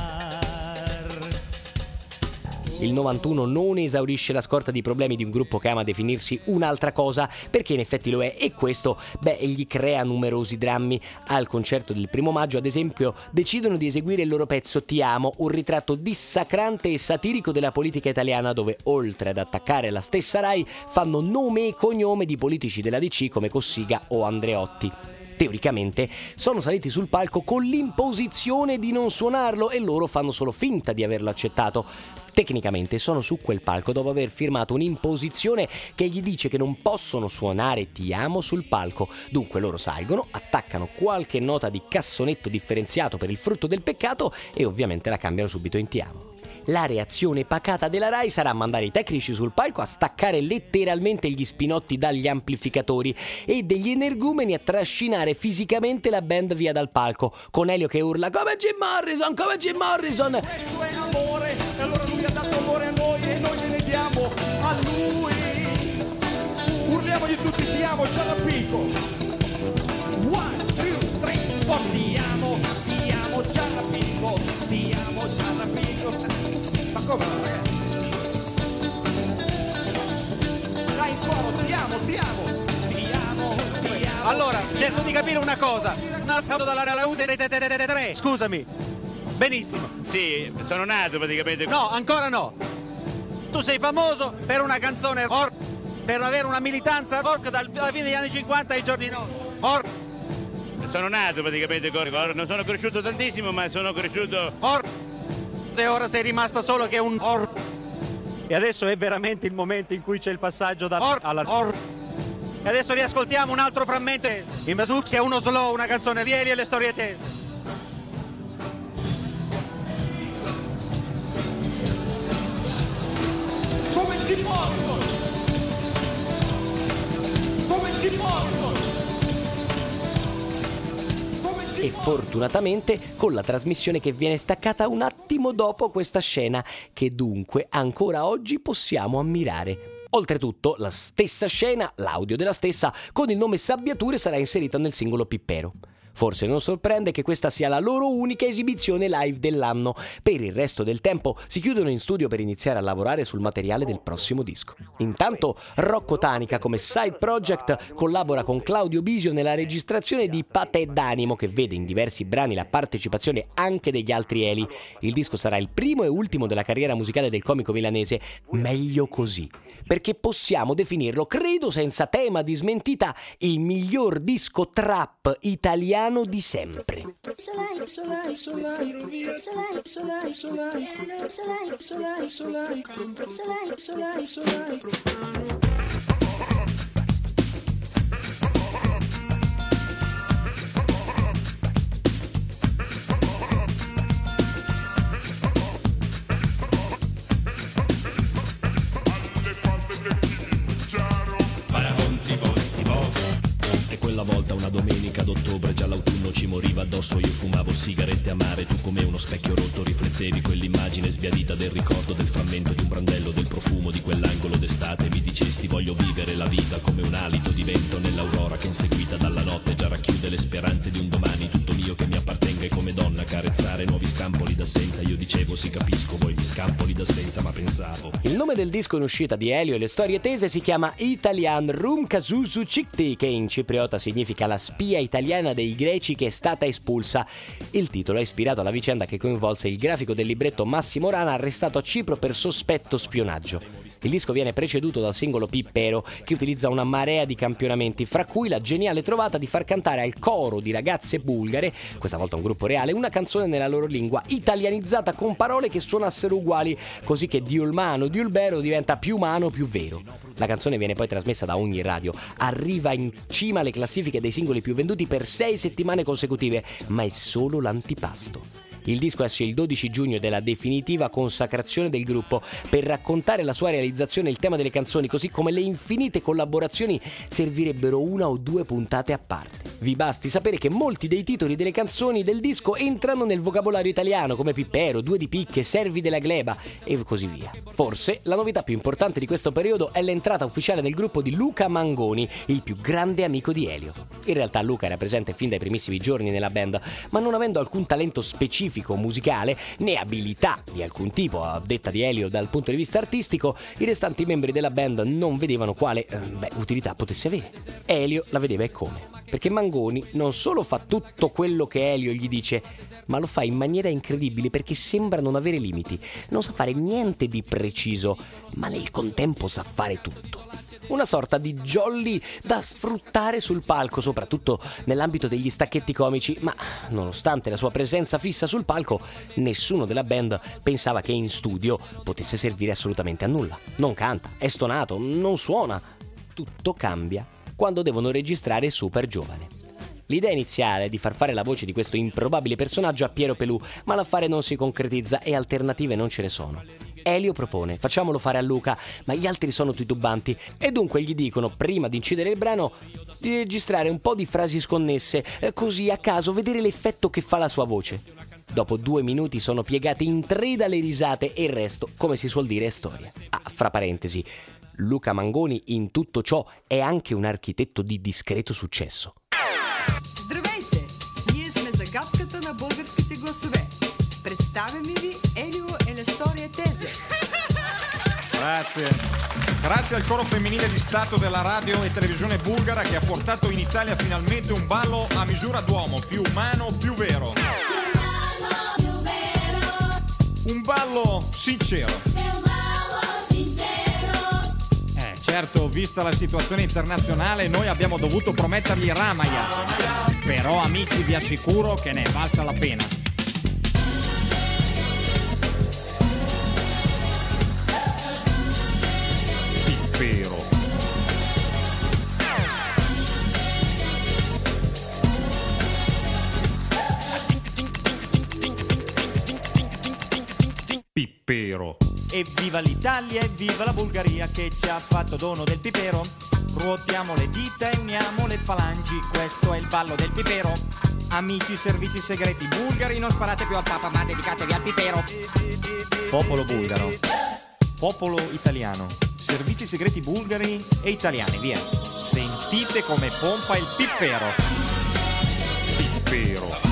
Il novantuno non esaurisce la scorta di problemi di un gruppo che ama definirsi un'altra cosa, perché in effetti lo è, e questo, beh, gli crea numerosi drammi. Al concerto del primo maggio, ad esempio, decidono di eseguire il loro pezzo Ti amo, un ritratto dissacrante e satirico della politica italiana, dove, oltre ad attaccare la stessa Rai, fanno nome e cognome di politici della D C come Cossiga o Andreotti. Teoricamente sono saliti sul palco con l'imposizione di non suonarlo e loro fanno solo finta di averlo accettato. Tecnicamente sono su quel palco dopo aver firmato un'imposizione che gli dice che non possono suonare Ti amo sul palco. Dunque loro salgono, attaccano qualche nota di cassonetto differenziato per il frutto del peccato e ovviamente la cambiano subito in Ti amo. La reazione pacata della Rai sarà mandare i tecnici sul palco a staccare letteralmente gli spinotti dagli amplificatori e degli energumeni a trascinare fisicamente la band via dal palco, con Elio che urla come Jim Morrison, come Jim Morrison. Questo è amore, e allora lui ha dato amore a noi e noi gliene diamo a lui. Urliamogli tutti, ti amo, Ciarrapico. One, two, three, four. Ti amo, ti amo, Ciarrapico. Ti amo, Ciarrapico. Ma come no, ragazzi? Dai in coro, ti amo, ti amo. Ti amo, ti amo. Allora, cerco di capire una cosa. Nasco dalla U tre, scusami. Benissimo. Sì, sono nato praticamente. No, ancora no. Tu sei famoso per una canzone rock, per avere una militanza rock dalla fine degli anni cinquanta ai giorni nostri. Rock. sono nato praticamente con Or, non sono cresciuto tantissimo, ma sono cresciuto Or. E ora sei rimasta solo che un Or. E adesso è veramente il momento in cui c'è il passaggio da Or alla Or. E adesso riascoltiamo un altro frammento. In Bazooks è uno slow, una canzone di Elio e le storie tese. Come si porto? Come si porto? E fortunatamente con la trasmissione che viene staccata un attimo dopo questa scena, che dunque ancora oggi possiamo ammirare. Oltretutto, la stessa scena, l'audio della stessa, con il nome Sabbiature sarà inserita nel singolo Pippero. Forse non sorprende che questa sia la loro unica esibizione live dell'anno. Per il resto del tempo si chiudono in studio per iniziare a lavorare sul materiale del prossimo disco. Intanto Rocco Tanica come side project collabora con Claudio Bisio nella registrazione di Patè d'Animo, che vede in diversi brani la partecipazione anche degli altri Eli. Il disco sarà il primo e ultimo della carriera musicale del comico milanese, meglio così, perché possiamo definirlo, credo senza tema di smentita, il miglior disco trap italiano di sempre. Quella volta una domenica d'ottobre, già l'autunno ci moriva addosso, io fumavo sigarette amare, tu come uno specchio rotto riflettevi quell'immagine sbiadita del ricordo del frammento di un brandello, del profumo di quell'angolo d'estate, mi dicesti voglio vivere la vita come un alito di vento nell'aurora che inseguita dalla notte già racchiude le speranze di un domani tutto mio che mi appartenga, e come donna carezzare nuovi scampoli d'assenza, io dicevo sì capisco voi gli scampoli d'assenza, ma pensavo. Il nome del disco in uscita di Elio e le storie tese si chiama Italian Rum Kasusu Cikti, che in cipriota significa la spia italiana dei greci che è stata espulsa. Il titolo è ispirato alla vicenda che coinvolse il grafico del libretto Massimo Rana, arrestato a Cipro per sospetto spionaggio. Il disco viene preceduto dal singolo Pippero, che utilizza una marea di campionamenti, fra cui la geniale trovata di far cantare al coro di ragazze bulgare, questa volta un gruppo reale, una canzone nella loro lingua, italianizzata con parole che suonassero uguali, così che diulmano, diulbero diventa più umano, più vero. La canzone viene poi trasmessa da ogni radio, arriva in cima alle classifiche dei singoli più venduti per sei settimane consecutive, ma è solo l'antipasto. Il disco esce il dodici giugno della definitiva consacrazione del gruppo. Per raccontare la sua realizzazione e il tema delle canzoni, così come le infinite collaborazioni, servirebbero una o due puntate a parte. Vi basti sapere che molti dei titoli delle canzoni del disco entrano nel vocabolario italiano, come Pippero, Due di picche, Servi della gleba e così via. Forse la novità più importante di questo periodo è l'entrata ufficiale nel gruppo di Luca Mangoni, il più grande amico di Elio. In realtà Luca era presente fin dai primissimi giorni nella band, ma non avendo alcun talento specifico musicale né abilità di alcun tipo, a detta di Elio dal punto di vista artistico, i restanti membri della band non vedevano quale eh, beh, utilità potesse avere. Elio la vedeva e come, perché Mangoni non solo fa tutto quello che Elio gli dice, ma lo fa in maniera incredibile perché sembra non avere limiti, non sa fare niente di preciso, ma nel contempo sa fare tutto. Una sorta di jolly da sfruttare sul palco, soprattutto nell'ambito degli stacchetti comici, ma nonostante la sua presenza fissa sul palco, nessuno della band pensava che in studio potesse servire assolutamente a nulla. Non canta, è stonato, non suona. Tutto cambia quando devono registrare Super Giovane. L'idea iniziale è di far fare la voce di questo improbabile personaggio a Piero Pelù, ma l'affare non si concretizza e alternative non ce ne sono. Elio propone, facciamolo fare a Luca, ma gli altri sono titubanti e dunque gli dicono, prima di incidere il brano, di registrare un po' di frasi sconnesse, così a caso vedere l'effetto che fa la sua voce. Dopo due minuti sono piegati in tre dalle risate e il resto, come si suol dire, è storia. Ah, fra parentesi, Luca Mangoni in tutto ciò è anche un architetto di discreto successo. Здравейте! Ние сме загадката на българските гласове. Представяме ви Елио e le storie tese. Grazie. Grazie al coro femminile di Stato della radio e televisione bulgara che ha portato in Italia finalmente un ballo a misura d'uomo, più umano, più vero. Più umano, più vero. Un ballo sincero. È un ballo sincero. Eh, certo, vista la situazione internazionale, noi abbiamo dovuto promettergli Ramaya. Però amici, vi assicuro che ne è valsa la pena. Pippero. Pippero. Evviva l'Italia, evviva la Bulgaria che ci ha fatto dono del pipero. Ruotiamo le dita e uniamo le falangi, questo è il ballo del pipero. Amici servizi segreti bulgari, non sparate più al Papa ma dedicatevi al pipero. Popolo bulgaro, popolo italiano, servizi segreti bulgari e italiani, via. Sentite come pompa il pipero. Pippero.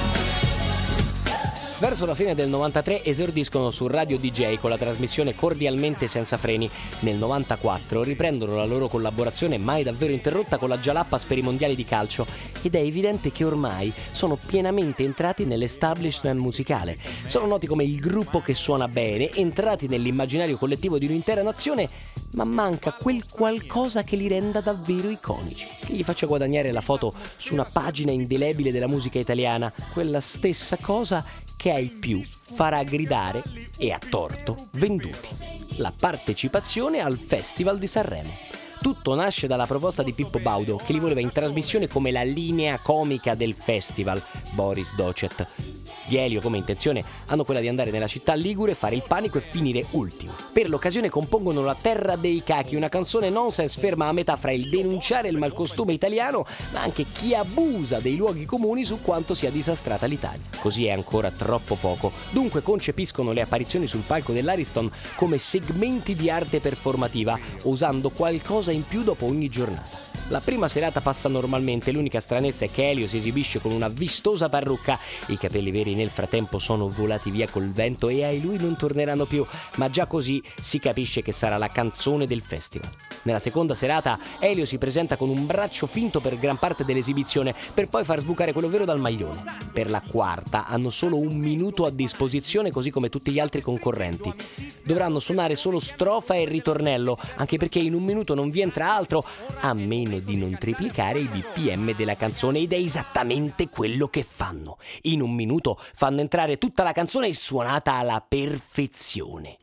Verso la fine del novantatré esordiscono su Radio D J con la trasmissione Cordialmente Senza Freni. Nel novantaquattro riprendono la loro collaborazione mai davvero interrotta con la Jalapas per i mondiali di calcio ed è evidente che ormai sono pienamente entrati nell'establishment musicale. Sono noti come il gruppo che suona bene, entrati nell'immaginario collettivo di un'intera nazione, ma manca quel qualcosa che li renda davvero iconici, che gli faccia guadagnare la foto su una pagina indelebile della musica italiana, quella stessa cosa che ai più farà gridare, e a torto, venduti: la partecipazione al Festival di Sanremo. Tutto nasce dalla proposta di Pippo Baudo, che li voleva in trasmissione come la linea comica del festival, Boris Docet. Di Elio come intenzione hanno quella di andare nella città ligure, fare il panico e finire ultimo. Per l'occasione compongono La terra dei cachi, una canzone nonsense ferma a metà fra il denunciare il malcostume italiano, ma anche chi abusa dei luoghi comuni su quanto sia disastrata l'Italia. Così è ancora troppo poco. Dunque concepiscono le apparizioni sul palco dell'Ariston come segmenti di arte performativa, usando qualcosa in più dopo ogni giornata. La prima serata passa normalmente, l'unica stranezza è che Elio si esibisce con una vistosa parrucca, i capelli veri nel frattempo sono volati via col vento e ai lui non torneranno più, ma già così si capisce che sarà la canzone del festival. Nella seconda serata Elio si presenta con un braccio finto per gran parte dell'esibizione, per poi far sbucare quello vero dal maglione. Per la quarta hanno solo un minuto a disposizione, così come tutti gli altri concorrenti. Dovranno suonare solo strofa e ritornello, anche perché in un minuto non vi entra altro, a meno di non triplicare i B P M della canzone, ed è esattamente quello che fanno. In un minuto fanno entrare tutta la canzone suonata alla perfezione.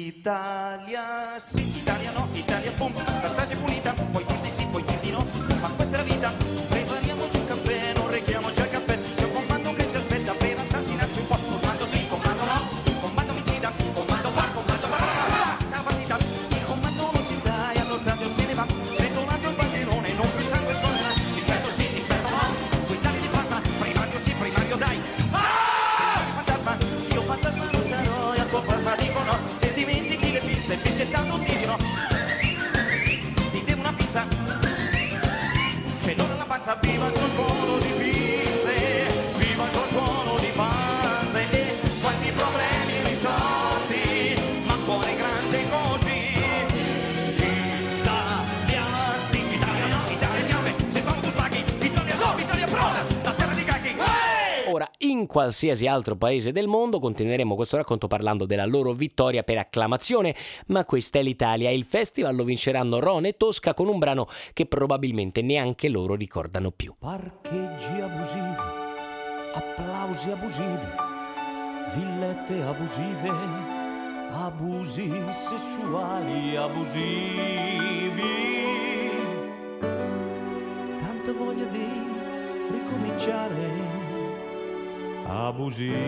Italia sì, Italia no, Italia pum, la strage pulita, poi dir di sì, poi dir di no, ma questa è la vita, prepariamoci un caffè, non rechiamoci al caffè, c'è un comando che ci aspetta per assassinarci un po', comando sì, comando no, comando omicida, comando qua, comando qua, c'è la partita, il comando non ci sta e allo stadio se ne va, sventolando il banderone, non più sangue scorrerà, l'inferno sì, l'inferno no, quintali di plasma, primario sì, primario dai, ah! Fantasma, io fantasma non sarò e al tuo plasma dico no, se dimentichi le pizze fischiettando ti dirò, ti devo una pizza, c'è l'ora la panza, viva il controllo di pizze, viva il controllo di panze, e quanti problemi risolti, ma cuore grande così. Italia sì, Italia no, Italia niame, se famo tu spaghi, Italia so, Italia proda, la terra di cacchi. Ora, in qualsiasi altro paese del mondo continueremo questo racconto parlando della loro vittoria per acclamazione, ma questa è l'Italia e il festival lo vinceranno Ron e Tosca con un brano che probabilmente neanche loro ricordano più. Parcheggi abusivi, applausi abusivi, villette abusive, abusi sessuali abusivi. Tanta voglia di ricominciare abusiva.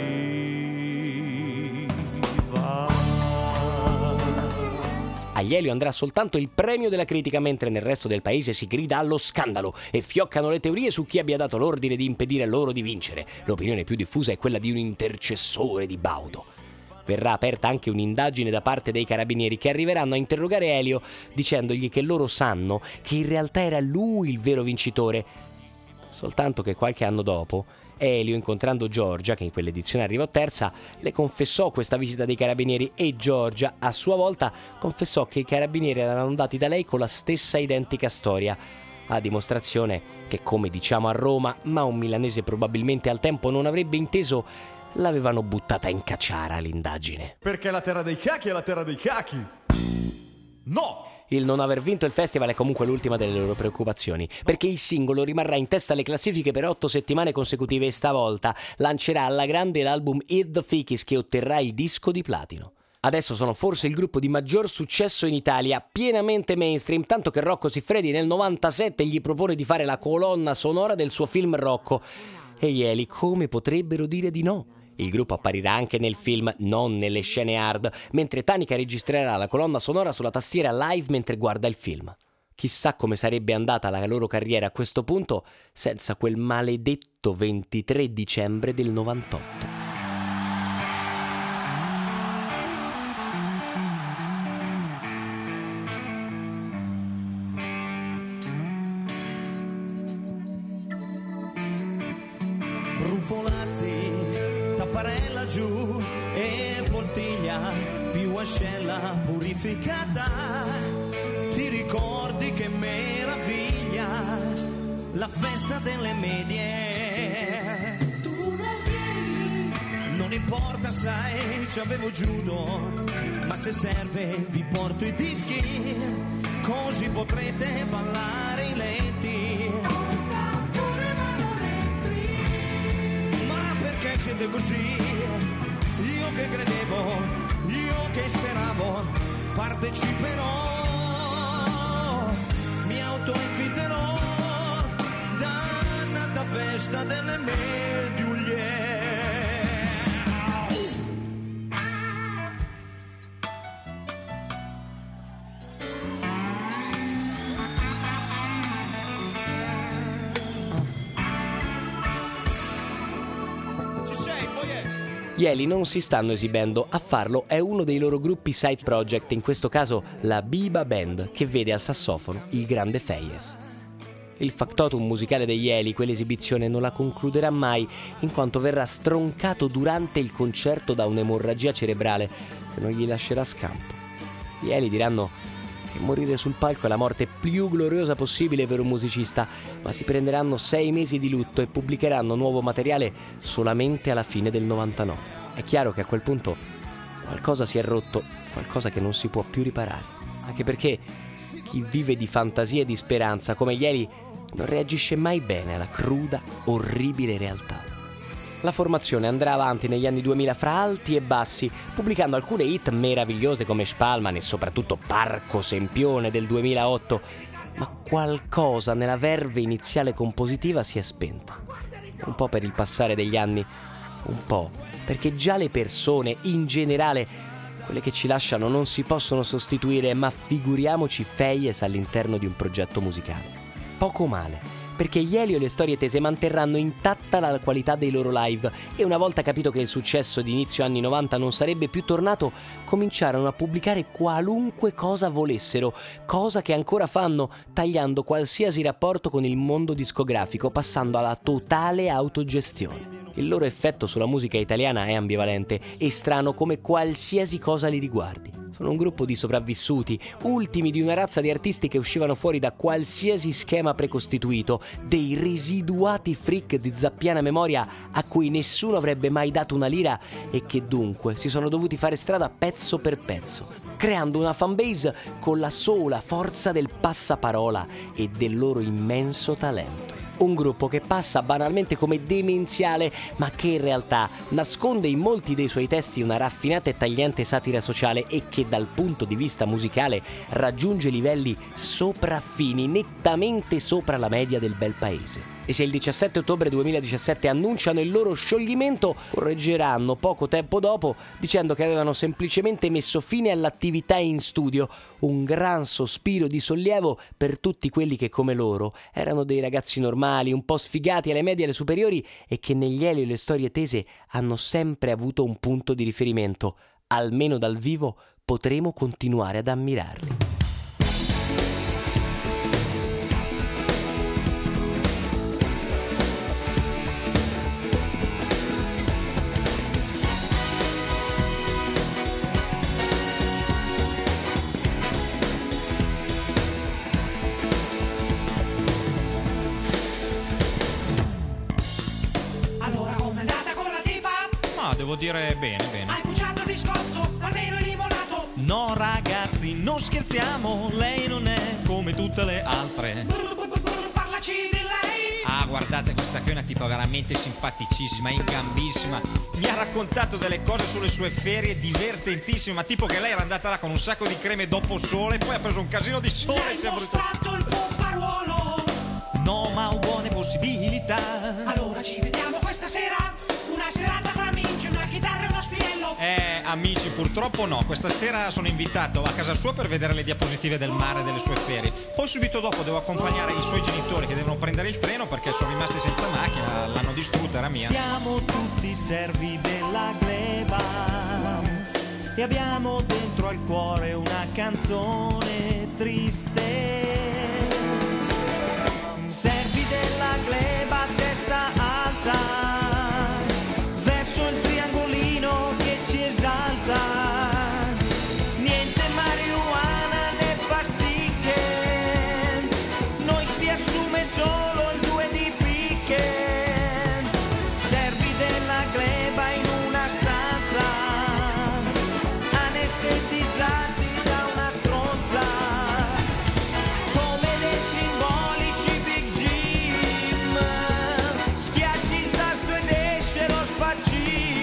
Agli Elio andrà soltanto il premio della critica, mentre nel resto del paese si grida allo scandalo e fioccano le teorie su chi abbia dato l'ordine di impedire loro di vincere. L'opinione più diffusa è quella di un intercessore di Baudo. Verrà aperta anche un'indagine da parte dei carabinieri, che arriveranno a interrogare Elio dicendogli che loro sanno che in realtà era lui il vero vincitore. Soltanto che qualche anno dopo Elio, incontrando Giorgia, che in quell'edizione arrivò terza, le confessò questa visita dei carabinieri e Giorgia, a sua volta, confessò che i carabinieri erano andati da lei con la stessa identica storia, a dimostrazione che, come diciamo a Roma, ma un milanese probabilmente al tempo non avrebbe inteso, l'avevano buttata in cacciara l'indagine. Perché la terra dei cachi è la terra dei cachi. No! Il non aver vinto il festival è comunque l'ultima delle loro preoccupazioni, perché il singolo rimarrà in testa alle classifiche per otto settimane consecutive e stavolta lancerà alla grande l'album Eat the Fickies, che otterrà il disco di platino. Adesso sono forse il gruppo di maggior successo in Italia, pienamente mainstream, tanto che Rocco Siffredi nel novantasette gli propone di fare la colonna sonora del suo film Rocco. E gli Eli come potrebbero dire di no? Il gruppo apparirà anche nel film, non nelle scene hard, mentre Tanica registrerà la colonna sonora sulla tastiera live mentre guarda il film. Chissà come sarebbe andata la loro carriera a questo punto senza quel maledetto ventitré dicembre del novantotto. Brufolazzi, tapparella giù e poltiglia più ascella purificata. Ti ricordi che meraviglia la festa delle medie? Tu non vieni, non importa sai, ci avevo judo, ma se serve vi porto i dischi, così potrete ballare i letti. Perché siete così? Io che credevo, io che speravo, parteciperò, mi autoinviterò, dannata festa delle medie. Gli Eli non si stanno esibendo, a farlo è uno dei loro gruppi side project, in questo caso la Biba Band, che vede al sassofono il grande Feyes. Il factotum musicale degli Eli quell'esibizione non la concluderà mai, in quanto verrà stroncato durante il concerto da un'emorragia cerebrale che non gli lascerà scampo. Gli Eli diranno che morire sul palco è la morte più gloriosa possibile per un musicista, ma si prenderanno sei mesi di lutto e pubblicheranno nuovo materiale solamente alla fine del novantanove. È chiaro che a quel punto qualcosa si è rotto, qualcosa che non si può più riparare, anche perché chi vive di fantasia e di speranza come gli Eli non reagisce mai bene alla cruda, orribile realtà. La formazione andrà avanti negli anni duemila fra alti e bassi, pubblicando alcune hit meravigliose come Spalman e soprattutto Parco Sempione del duemilaotto, ma qualcosa nella verve iniziale compositiva si è spenta. Un po' per il passare degli anni, un po' perché già le persone, in generale, quelle che ci lasciano non si possono sostituire, ma figuriamoci Feyes all'interno di un progetto musicale. Poco male, perché gli Elio e le storie tese manterranno intatta la qualità dei loro live e una volta capito che il successo di inizio anni novanta non sarebbe più tornato, cominciarono a pubblicare qualunque cosa volessero, cosa che ancora fanno, tagliando qualsiasi rapporto con il mondo discografico, passando alla totale autogestione. Il loro effetto sulla musica italiana è ambivalente e strano come qualsiasi cosa li riguardi. Sono un gruppo di sopravvissuti, ultimi di una razza di artisti che uscivano fuori da qualsiasi schema precostituito, dei residuati freak di zappiana memoria a cui nessuno avrebbe mai dato una lira e che dunque si sono dovuti fare strada pezzo per pezzo, creando una fanbase con la sola forza del passaparola e del loro immenso talento. Un gruppo che passa banalmente come demenziale, ma che in realtà nasconde in molti dei suoi testi una raffinata e tagliente satira sociale e che dal punto di vista musicale raggiunge livelli sopraffini, nettamente sopra la media del bel paese. E se il diciassette ottobre duemiladiciassette annunciano il loro scioglimento, correggeranno poco tempo dopo dicendo che avevano semplicemente messo fine all'attività in studio, un gran sospiro di sollievo per tutti quelli che come loro erano dei ragazzi normali, un po' sfigati alle medie e alle superiori e che negli Elio e le storie tese hanno sempre avuto un punto di riferimento. Almeno dal vivo potremo continuare ad ammirarli. Devo dire bene, bene. Hai buciato il biscotto, almeno il limonato. No ragazzi, non scherziamo, lei non è come tutte le altre. Parlaci di lei. Ah, guardate, questa qui è una tipa veramente simpaticissima, ingambissima. Mi ha raccontato delle cose sulle sue ferie divertentissime, ma tipo che lei era andata là con un sacco di creme dopo sole, poi ha preso un casino di sole. Mi hai mostrato il pomparuolo. No, ma ho buone possibilità. Allora ci vediamo questa sera. Una serata fra amici, una chitarra e uno spinello. Eh, amici, purtroppo no. Questa sera sono invitato a casa sua per vedere le diapositive del mare delle sue ferie. Poi subito dopo devo accompagnare i suoi genitori che devono prendere il treno perché sono rimasti senza macchina, l'hanno distrutta, era mia. Siamo tutti servi della gleba e abbiamo dentro al cuore una canzone triste. Servi della gleba, testa alta verso il triangolino che ci esalta. Niente marijuana né pasticche, noi si assume solo il due di picche. Servi della gleba in una stanza, anestetizzati da una stronza, come dei simbolici Big Jim, schiacci il tasto ed esce lo sfaccim.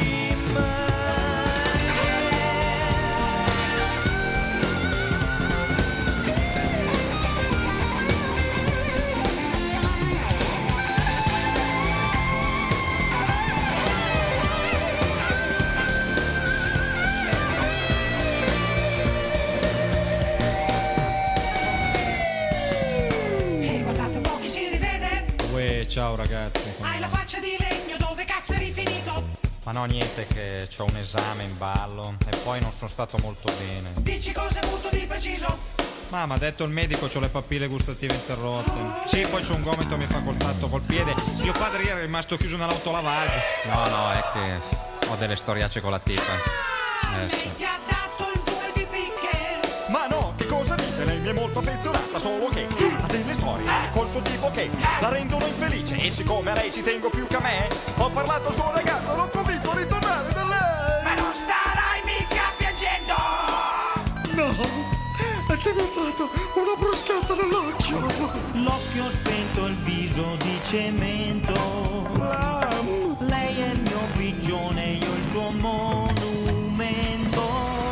Ehi, guardate un po' chi si rivede. Uè, ciao ragazzi. Hai la faccia di legno, dove cazzo eri finito? Ma no, niente, che c'ho un esame in ballo e poi non sono stato molto bene. Dici cosa butto di preciso? Ma mi ha detto il medico, c'ho le papille gustative interrotte. Sì, poi c'ho un gomito, mi fa contatto col piede. Mio padre ieri è rimasto chiuso nell'autolavaggio. No, no, è che ho delle storiacce con la tipa. Eh sì. Ti ha dato il due di picche. Ma no, che cosa dite? Lei mi è molto affezionata, solo che ha delle storie col suo tipo che la rendono infelice. E siccome a lei ci tengo più che a me, ho parlato al suo ragazzo, l'ho convinto a ritornare da lei. Ma non starai mica piangendo. No, è che mi ha dato una bruscata nell'occhio. L'occhio spento, il viso di cemento. Lei è il mio pigione, io il suo monumento.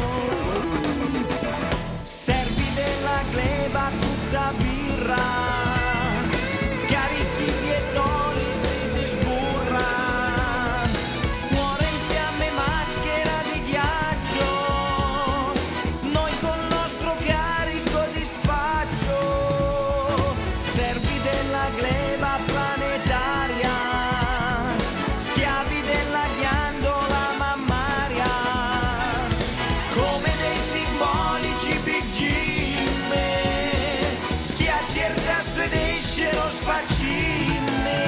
Servi della gleba tutta birra, carichi di etolitri di sburra, cuore in fiamme, maschera di ghiaccio, noi col nostro carico di sfaccio. Servi della gleba planetaria, schiavi della ghiandola mammaria, come dei simbolici Big Jim, schiacci il tasto ed esce lo sfaccime.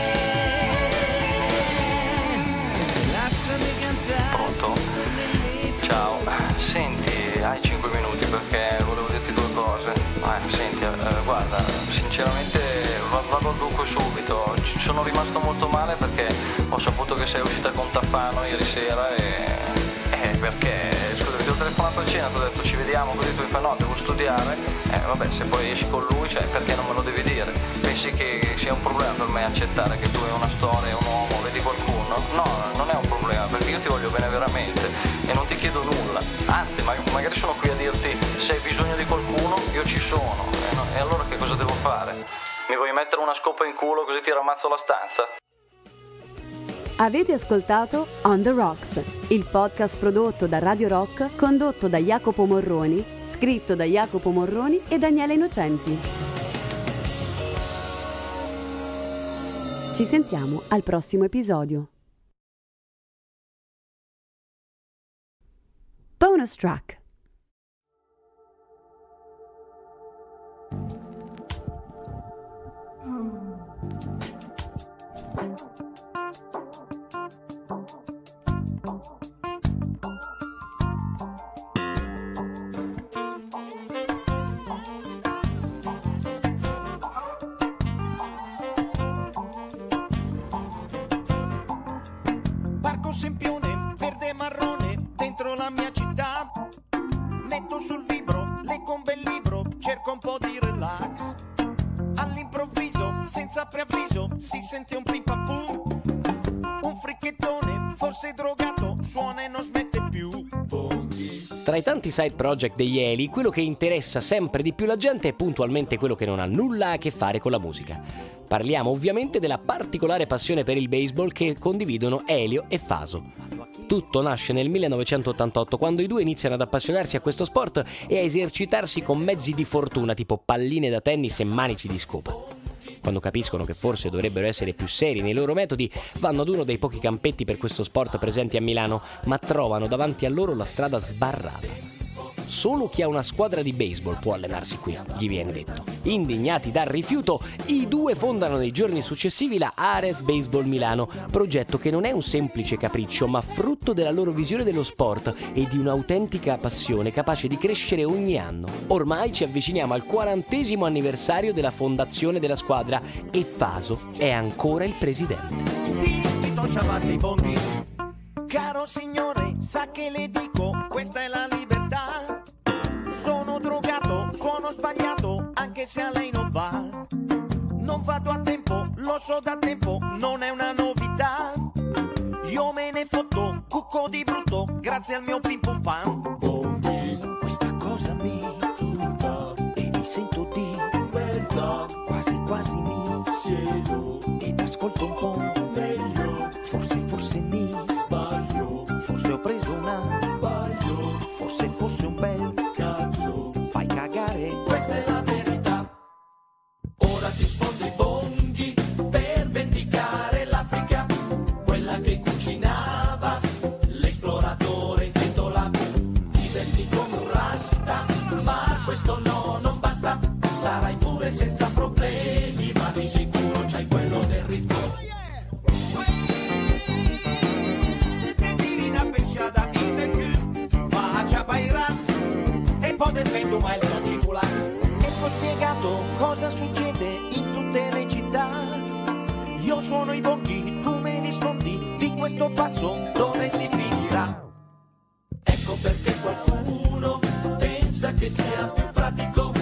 Lasciami cantare. Pronto? Ciao, senti, hai cinque minuti perché volevo dirti due cose. Eh, senti, eh, guarda, sinceramente va- vado al dunque subito. Ci sono rimasto molto male perché ho saputo che sei uscita con Tafano ieri sera e... Eh, perché? Scusa, ti ho telefonato a cena, ti ho detto ci vediamo, così tu mi fai no, devo studiare. Eh, vabbè, se poi esci con lui, cioè, perché non me lo devi dire? Pensi che sia un problema per me accettare che tu hai una storia, un uomo, vedi qualcuno? No, non è un problema, perché io ti voglio bene veramente e non ti chiedo nulla. Anzi, ma- magari sono qui a dirti se hai bisogno di qualcuno, io ci sono. E, no- e allora che cosa devo fare? Mi vuoi mettere una scopa in culo così ti rammazzo la stanza? Avete ascoltato On The Rocks, il podcast prodotto da Radio Rock, condotto da Jacopo Morroni, scritto da Jacopo Morroni e Daniele Innocenti. Ci sentiamo al prossimo episodio. Bonus track. Barco sempione, verde e marrone, dentro la mia città. po' di relax. All'improvviso, senza preavviso, si sente un pim pam pum. Un fricchettone, forse drogato, suona e non smette più. Tra i tanti side project degli Eli, quello che interessa sempre di più la gente è puntualmente quello che non ha nulla a che fare con la musica. Parliamo ovviamente della particolare passione per il baseball che condividono Elio e Faso. Tutto nasce nel millenovecentottantotto, quando i due iniziano ad appassionarsi a questo sport e a esercitarsi con mezzi di fortuna tipo palline da tennis e manici di scopa. Quando capiscono che forse dovrebbero essere più seri nei loro metodi, vanno ad uno dei pochi campetti per questo sport presenti a Milano, ma trovano davanti a loro la strada sbarrata. Solo chi ha una squadra di baseball può allenarsi qui, gli viene detto. Indignati dal rifiuto, i due fondano nei giorni successivi la Ares Baseball Milano, progetto che non è un semplice capriccio, ma frutto della loro visione dello sport e di un'autentica passione capace di crescere ogni anno. Ormai ci avviciniamo al quarantesimo anniversario della fondazione della squadra e Faso è ancora il presidente. Caro signore, sa che le dico, questa è la libertà. Sono drogato, suono sbagliato, anche se a lei non va. Non vado a tempo, lo so da tempo, non è una novità. Io me ne fotto, cucco di brutto, grazie al mio pim pum pam. Questa cosa mi turba e mi sento di merda. Quasi quasi mi siedo ed ascolto un po' meglio. Forse, forse mi sbaglio, forse ho preso una sbaglio, forse fosse un bel cazzo, fai cagare, questa è la verità. Ora ti sfondo i bonghi per vendicare l'Africa, quella che cucinava, l'esploratore in pentola, ti vesti come un rasta, ma questo no, non basta, sarai pure senza problemi, ma di sicuro c'hai quello del ritmo. E poi dentro ma il non circolare. E ti ho spiegato cosa succede in tutte le città. Io suono i bonghi, tu me rispondi di questo passo dove si finirà. Ecco perché qualcuno pensa che sia più pratico